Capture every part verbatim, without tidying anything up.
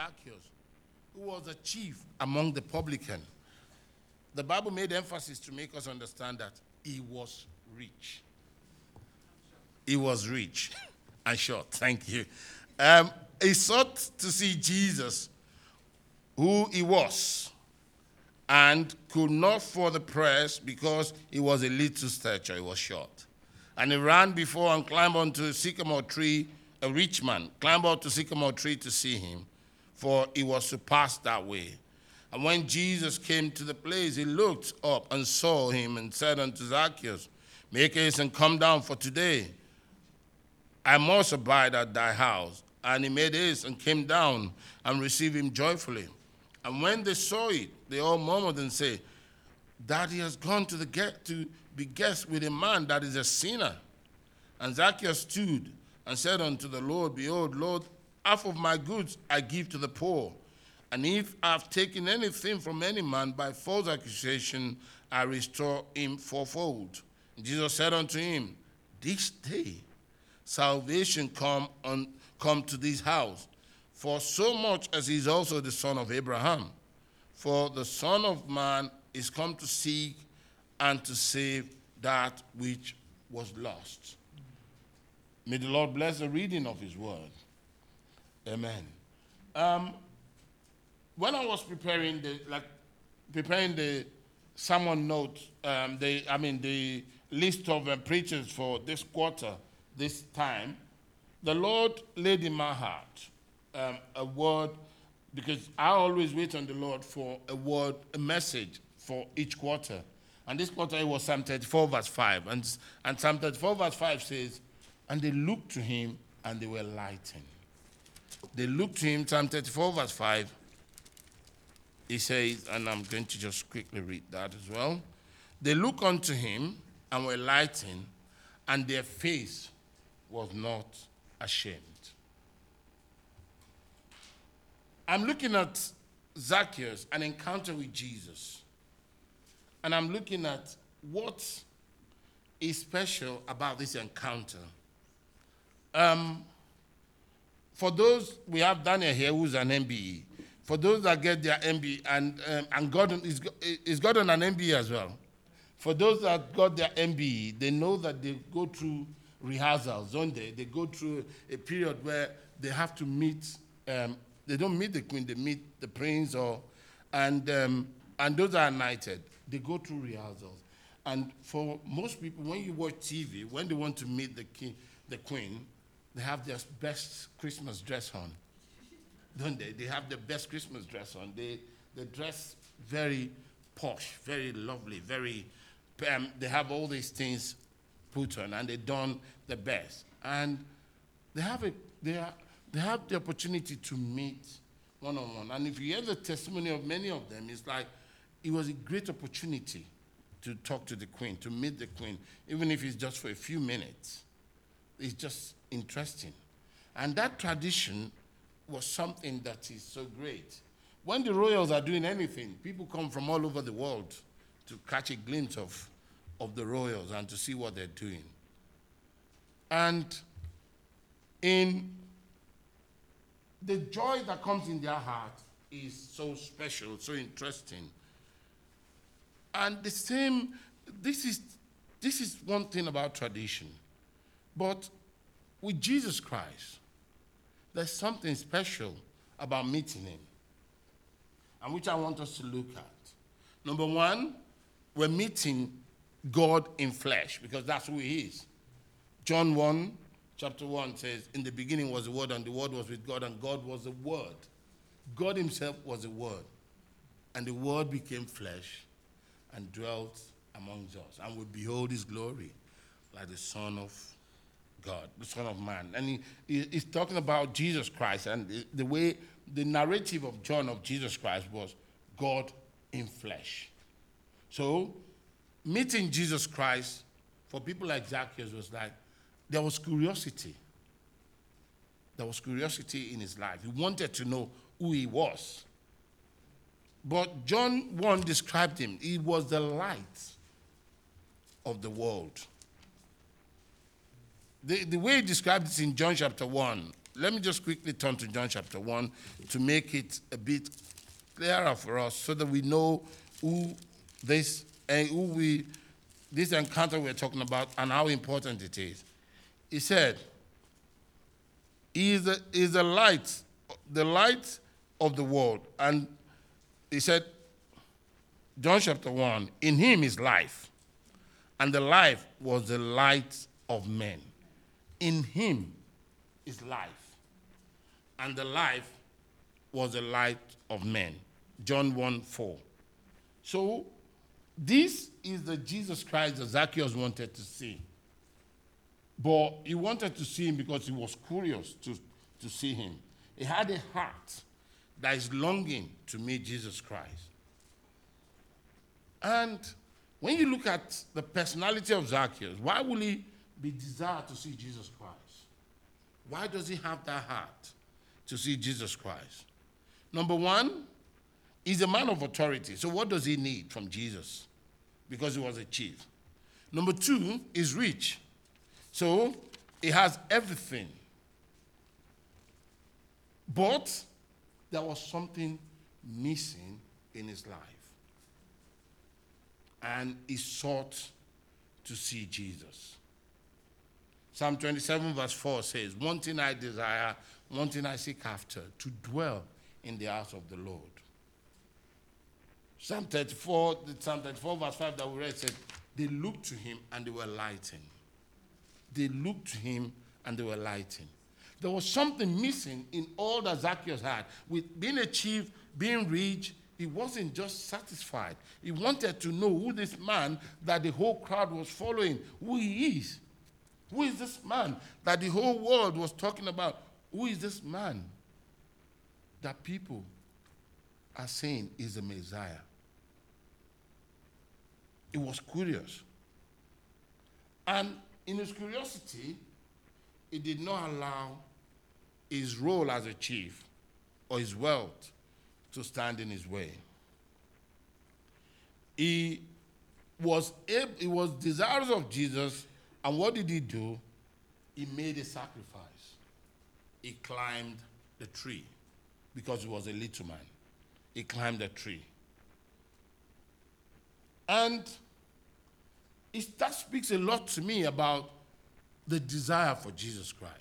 Zacchaeus, who was a chief among the publicans. The Bible made emphasis to make us understand that he was rich. He was rich and short. Thank you. Um, he sought to see Jesus, who he was, and could not for the press because he was a little stature, he was short. And he ran before and climbed onto a sycamore tree, a rich man, climbed up to a sycamore tree to see him, for he was to pass that way. And when Jesus came to the place, he looked up and saw him and said unto Zacchaeus, make haste and come down, for today I must abide at thy house. And he made haste and came down and received him joyfully. And when they saw it, they all murmured and said, that he has gone to the get to be guest with a man that is a sinner. And Zacchaeus stood and said unto the Lord, behold, Lord, half of my goods I give to the poor. And if I have taken anything from any man by false accusation, I restore him fourfold. And Jesus said unto him, this day salvation come on come to this house, for so much as he is also the son of Abraham. For the Son of Man is come to seek and to save that which was lost. May the Lord bless the reading of his word. Amen. Um, when I was preparing the like preparing the sermon note, um, the I mean the list of uh, preachers for this quarter, this time, the Lord laid in my heart um, a word, because I always wait on the Lord for a word, a message for each quarter. And this quarter it was Psalm thirty-four, verse five. And, and Psalm thirty-four, verse five says, and they looked to him and they were lightened. They looked to him, Psalm thirty-four, verse five. He says, and I'm going to just quickly read that as well. They looked unto him and were lightened, and their face was not ashamed. I'm looking at Zacchaeus, an encounter with Jesus. And I'm looking at what is special about this encounter. Um, for those, we have Daniel here who's an M B E. For those that get their M B E, and, um, and Gordon is, is Gordon an M B E as well? For those that got their M B E, they know that they go through rehearsals, don't they? They go through a period where they have to meet, um, they don't meet the queen, they meet the prince, or, and, um, and those are knighted. They go through rehearsals. And for most people, when you watch T V, when they want to meet the king, the queen, they have their best Christmas dress on, don't they? They have the best Christmas dress on. They, they dress very posh, very lovely, very, um, they have all these things put on, and they done the best. And they have a, they, are, they have the opportunity to meet one-on-one. And if you hear the testimony of many of them, it's like, it was a great opportunity to talk to the queen, to meet the queen, even if it's just for a few minutes. It's just interesting. And that tradition was something that is so great. When the royals are doing anything, people come from all over the world to catch a glimpse of, of the royals and to see what they're doing. And in the joy that comes in their heart is so special, so interesting. And the same, this is, this is one thing about tradition. But with Jesus Christ, there's something special about meeting him, and which I want us to look at. Number one, we're meeting God in flesh, because that's who he is. John one, chapter one says, in the beginning was the Word, and the Word was with God, and God was the Word. God himself was the Word. And the Word became flesh and dwelt amongst us. And we behold his glory like the Son of God, the Son of Man. And he, he, he's talking about Jesus Christ, and the, the way, the narrative of John of Jesus Christ was God in flesh. So, meeting Jesus Christ, for people like Zacchaeus, was like, there was curiosity. There was curiosity in his life. He wanted to know who he was. But John one described him. He was the light of the world. The, the way he described it in John chapter one, let me just quickly turn to John chapter one to make it a bit clearer for us so that we know who this and who we this encounter we're talking about and how important it is. He said, He is the, is the light, the light of the world. And he said, John chapter one, in him is life, and the life was the light of men. In him is life, and the life was the light of men. John one four. So this is the Jesus Christ that Zacchaeus wanted to see. But he wanted to see him because he was curious to, to see him. He had a heart that is longing to meet Jesus Christ. And when you look at the personality of Zacchaeus, why will he be desired to see Jesus Christ? Why does he have that heart to see Jesus Christ? Number one, he's a man of authority. So what does he need from Jesus? Because he was a chief. Number two, he's rich. So he has everything. But there was something missing in his life. And he sought to see Jesus. Psalm twenty-seven verse four says, one thing I desire, one thing I seek after, to dwell in the house of the Lord. Psalm thirty-four, Psalm thirty-four verse five that we read said, they looked to him and they were lightened. They looked to him and they were lightened. There was something missing in all that Zacchaeus had. With being a chief, being rich, he wasn't just satisfied. He wanted to know who this man that the whole crowd was following, who he is. Who is this man that the whole world was talking about? Who is this man that people are saying is the Messiah? He was curious. And in his curiosity, he did not allow his role as a chief or his wealth to stand in his way. He was able, he was desirous of Jesus, and what did he do? He made a sacrifice. He climbed the tree because he was a little man. He climbed the tree. And it, that speaks a lot to me about the desire for Jesus Christ.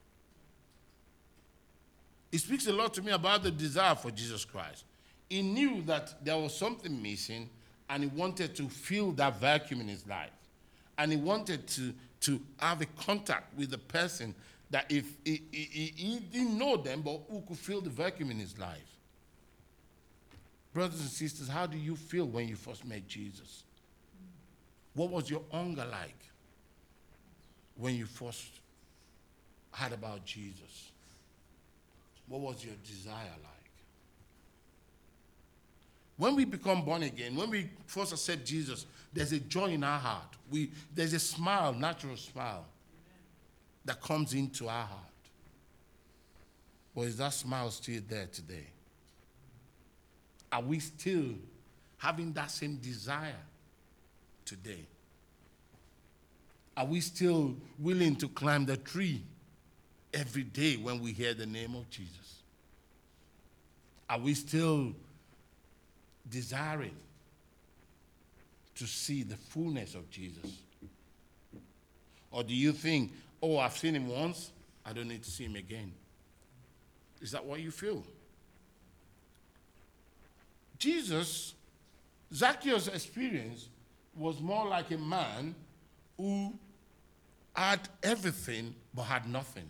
It speaks a lot to me about the desire for Jesus Christ. He knew that there was something missing, and he wanted to fill that vacuum in his life. And he wanted to, to have a contact with the person that if he, he, he didn't know them, but who could fill the vacuum in his life. Brothers and sisters, how do you feel when you first met Jesus? What was your hunger like when you first heard about Jesus? What was your desire like? When we become born again, when we first accept Jesus, there's a joy in our heart. We, there's a smile, natural smile, that comes into our heart. But is that smile still there today? Are we still having that same desire today? Are we still willing to climb the tree every day when we hear the name of Jesus? Are we still desiring to see the fullness of Jesus? Or do you think, oh, I've seen him once, I don't need to see him again? Is that what you feel? Jesus, Zacchaeus' experience was more like a man who had everything but had nothing.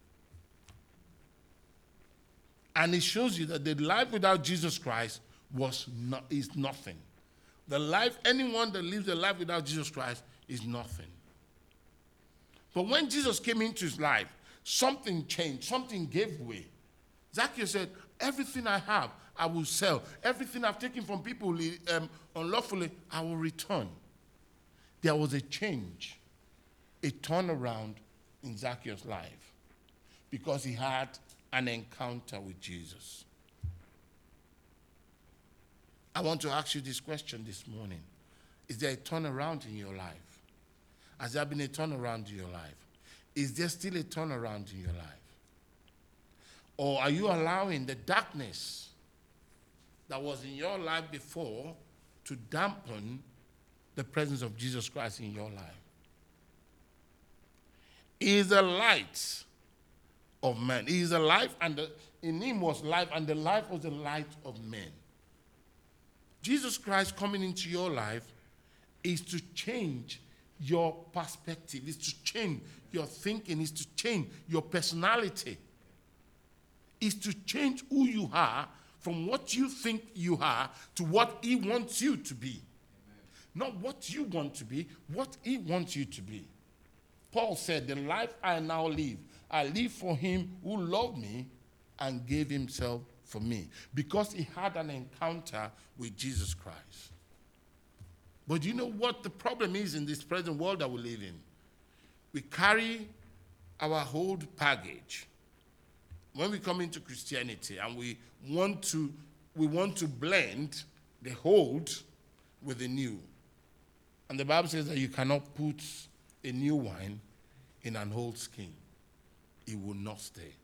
And it shows you that the life without Jesus Christ was not, is nothing. The life, anyone that lives a life without Jesus Christ is nothing. But when Jesus came into his life, something changed, something gave way. Zacchaeus said, everything I have, I will sell. Everything I've taken from people um, unlawfully, I will return. There was a change, a turnaround in Zacchaeus' life because he had an encounter with Jesus. I want to ask you this question this morning. Is there a turnaround in your life? Has there been a turnaround in your life? Is there still a turnaround in your life? Or are you allowing the darkness that was in your life before to dampen the presence of Jesus Christ in your life? He is the light of man. He is the life, and the, in him was life, and the life was the light of men. Jesus Christ coming into your life is to change your perspective, is to change your thinking, is to change your personality, is to change who you are from what you think you are to what he wants you to be. Amen. Not what you want to be, what he wants you to be. Paul said, the life I now live, I live for him who loved me and gave himself for me, because he had an encounter with Jesus Christ. But you know what the problem is in this present world that we live in? We carry our old baggage when we come into Christianity, and we want to we want to blend the old with the new. And the Bible says that you cannot put a new wine in an old skin. It will not stay.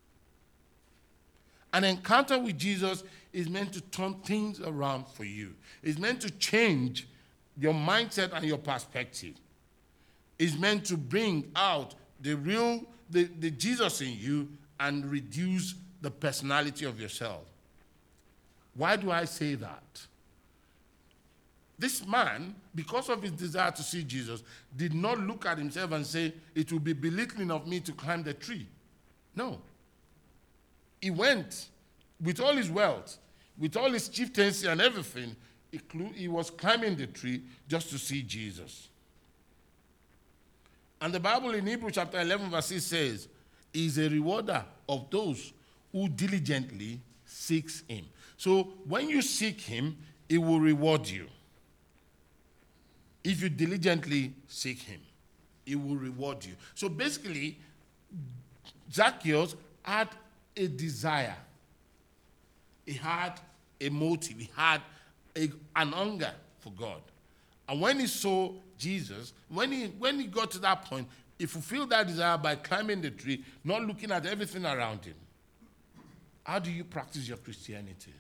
An encounter with Jesus is meant to turn things around for you. It's meant to change your mindset and your perspective. It's meant to bring out the real, the, the Jesus in you and reduce the personality of yourself. Why do I say that? This man, because of his desire to see Jesus, did not look at himself and say, it will be belittling of me to climb the tree. No. He went with all his wealth, with all his chieftaincy and everything. He was climbing the tree just to see Jesus. And the Bible in Hebrews chapter eleven verse six says, he is a rewarder of those who diligently seeks him. So when you seek him, he will reward you. If you diligently seek him, he will reward you. So basically, Zacchaeus had a desire. He had a motive. He had a, an hunger for God. And when he saw Jesus, when he, when he got to that point, he fulfilled that desire by climbing the tree, not looking at everything around him. How do you practice your Christianity?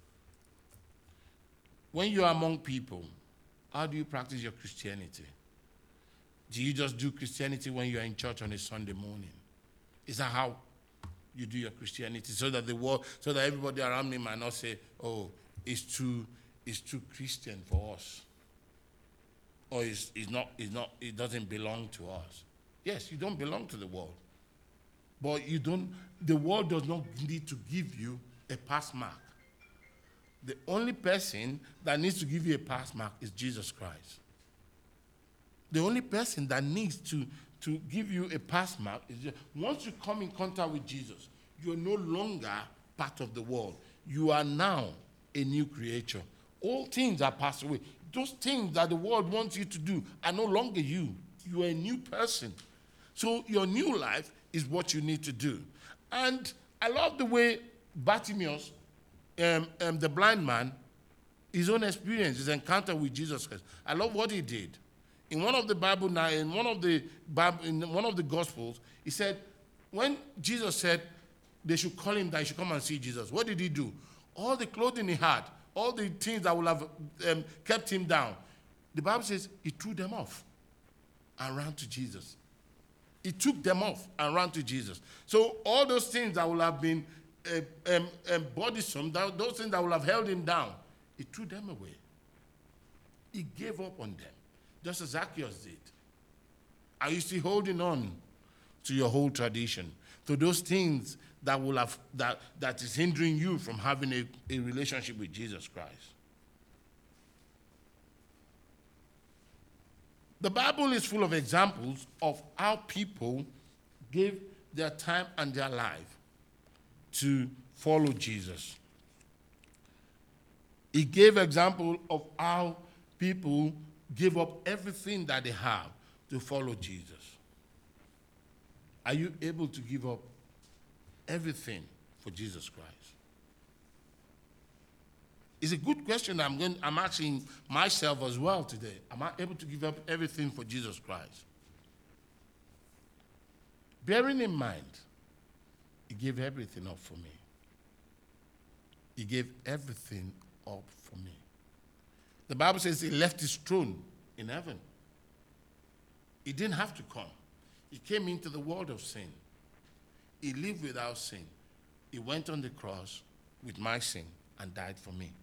When you are among people, how do you practice your Christianity? Do you just do Christianity when you are in church on a Sunday morning? Is that how you do your Christianity? So that the world, so that everybody around me might not say, oh, it's too, it's too Christian for us. Or it's, it's not, it's not, it doesn't belong to us. Yes, you don't belong to the world. But you don't, the world does not need to give you a pass mark. The only person that needs to give you a pass mark is Jesus Christ. The only person that needs to, to give you a pass mark is just, once you come in contact with Jesus, you're no longer part of the world. You are now a new creature. All things are passed away. Those things that the world wants you to do are no longer you. You are a new person. So your new life is what you need to do. And I love the way Bartimaeus, Um, um, the blind man, his own experience, his encounter with Jesus Christ. I love what he did. In one of the Bible now, in one of the Bible, in one of the Gospels, he said, when Jesus said they should call him that he should come and see Jesus, what did he do? All the clothing he had, all the things that would have um, kept him down, the Bible says he threw them off and ran to Jesus. He took them off and ran to Jesus. So all those things that would have been Uh, um, um, bodysome, that, those things that would have held him down, he threw them away. He gave up on them, just as Zacchaeus did. Are you still holding on to your whole tradition, to those things that will have that, that is hindering you from having a, a relationship with Jesus Christ? The Bible is full of examples of how people gave their time and their life to follow Jesus. He gave example of how people give up everything that they have to follow Jesus. Are you able to give up everything for Jesus Christ? It's a good question I'm, going, I'm asking myself as well today. Am I able to give up everything for Jesus Christ? Bearing in mind, He gave everything up for me. He gave everything up for me. The Bible says he left his throne in heaven. He didn't have to come. He came into the world of sin. He lived without sin. He went on the cross with my sin and died for me.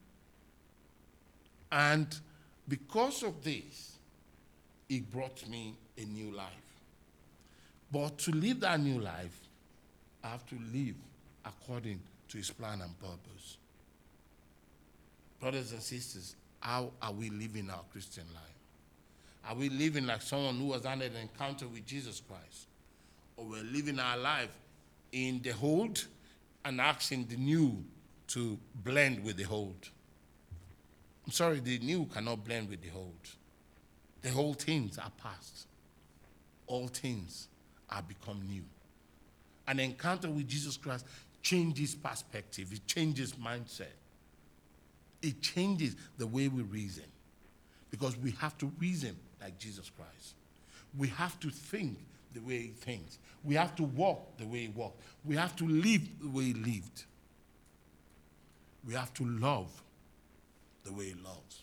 And because of this, he brought me a new life. But to live that new life, I have to live according to his plan and purpose. Brothers and sisters, how are we living our Christian life? Are we living like someone who has had an encounter with Jesus Christ? Or we're living our life in the old and asking the new to blend with the old? I'm sorry, the new cannot blend with the old. The old things are past. All things are become new. An encounter with Jesus Christ changes perspective. It changes mindset. It changes the way we reason. Because we have to reason like Jesus Christ. We have to think the way he thinks. We have to walk the way he walked. We have to live the way he lived. We have to love the way he loves.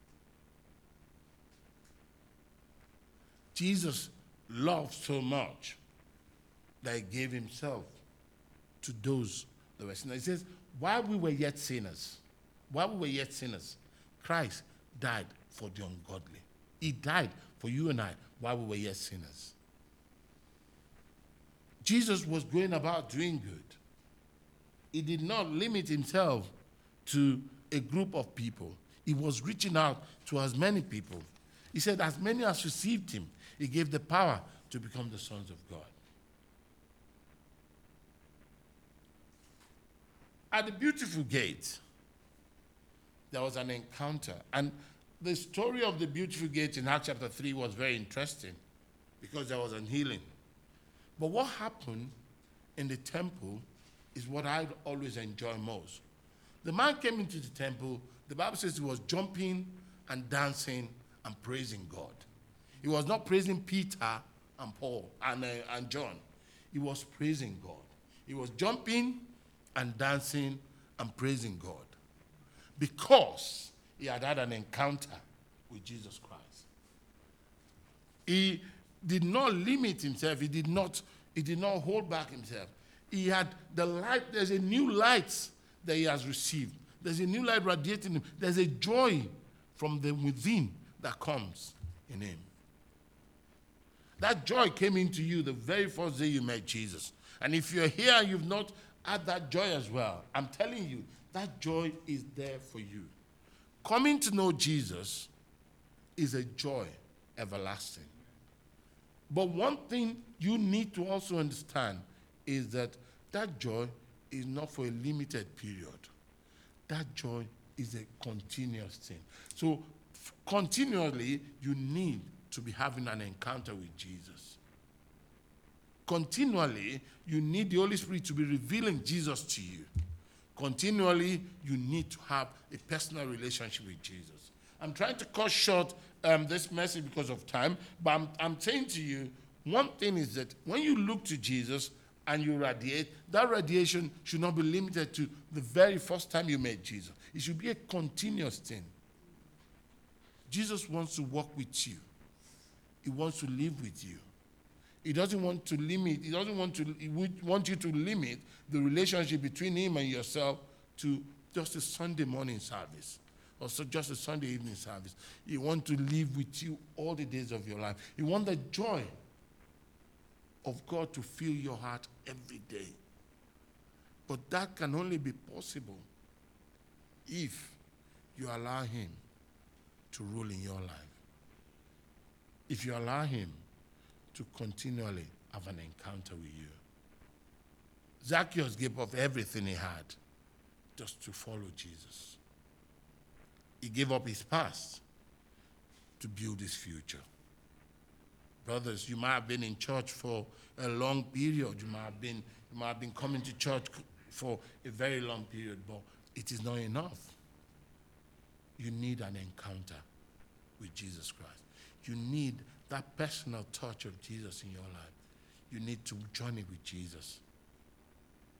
Jesus loved so much that he gave himself to those that were sinners. He says, while we were yet sinners, while we were yet sinners, Christ died for the ungodly. He died for you and I while we were yet sinners. Jesus was going about doing good. He did not limit himself to a group of people. He was reaching out to as many people. He said, as many as received him, he gave the power to become the sons of God. At the beautiful gate, there was an encounter. And the story of the beautiful gate in Acts chapter three was very interesting because there was an healing. But what happened in the temple is what I always enjoy most. The man came into the temple. The Bible says he was jumping and dancing and praising God. He was not praising Peter and Paul and, uh, and John. He was praising God. He was jumping and dancing and praising God because he had had an encounter with Jesus Christ. He did not limit himself. He did not, he did not hold back himself. He had the light. There's a new light that he has received. There's a new light radiating him. There's a joy from the within that comes in him. That joy came into you the very first day you met Jesus. And if you're here and you've not had that joy as well, I'm telling you, that joy is there for you. Coming to know Jesus is a joy everlasting. But one thing you need to also understand is that that joy is not for a limited period. That joy is a continuous thing. So f- continually, you need to be having an encounter with Jesus. Continually, you need the Holy Spirit to be revealing Jesus to you. Continually, you need to have a personal relationship with Jesus. I'm trying to cut short um, this message because of time, but I'm, I'm saying to you, one thing is that when you look to Jesus and you radiate, that radiation should not be limited to the very first time you met Jesus. It should be a continuous thing. Jesus wants to walk with you. He wants to live with you. He doesn't want to limit, he doesn't want to, he would want you to limit the relationship between him and yourself to just a Sunday morning service or so just a Sunday evening service. He wants to live with you all the days of your life. He wants the joy of God to fill your heart every day. But that can only be possible if you allow him to rule in your life. If you allow him to continually have an encounter with you. Zacchaeus gave up everything he had just to follow Jesus. He gave up his past to build his future. Brothers, you might have been in church for a long period. You might have been, you might have been coming to church for a very long period, but it is not enough. You need an encounter with Jesus Christ. You need that personal touch of Jesus in your life. You need to journey with Jesus.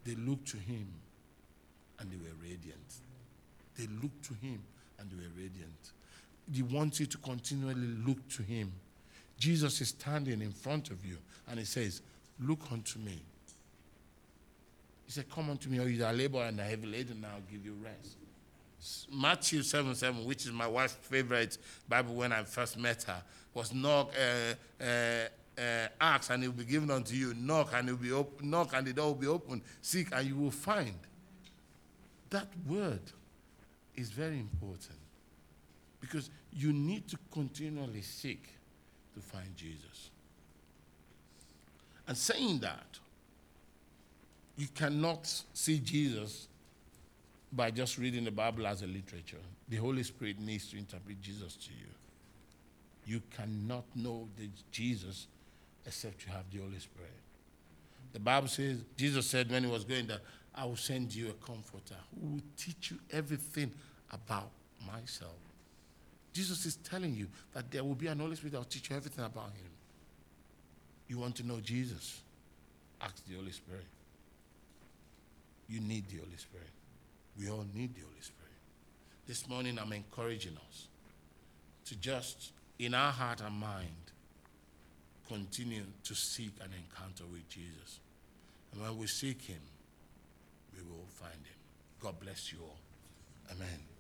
They looked to him and they were radiant. They looked to him and they were radiant. He wants you to continually look to him. Jesus is standing in front of you and he says, look unto me. He said, come unto me, all you that labor and are heavy laden, and I'll give you rest. Matthew seven seven, which is my wife's favorite Bible when I first met her, was knock, uh, uh, uh, ask and it will be given unto you. Knock and it will be open. Knock and the door will be open. Seek and you will find. That word is very important because you need to continually seek to find Jesus. And saying that, you cannot see Jesus by just reading the Bible as a literature. The Holy Spirit needs to interpret Jesus to you. You cannot know the Jesus except you have the Holy Spirit. The Bible says, Jesus said when he was going that, I will send you a comforter who will teach you everything about myself. Jesus is telling you that there will be an Holy Spirit that will teach you everything about him. You want to know Jesus? Ask the Holy Spirit. You need the Holy Spirit. We all need the Holy Spirit. This morning I'm encouraging us to just, in our heart and mind, continue to seek an encounter with Jesus. And when we seek him, we will find him. God bless you all. Amen.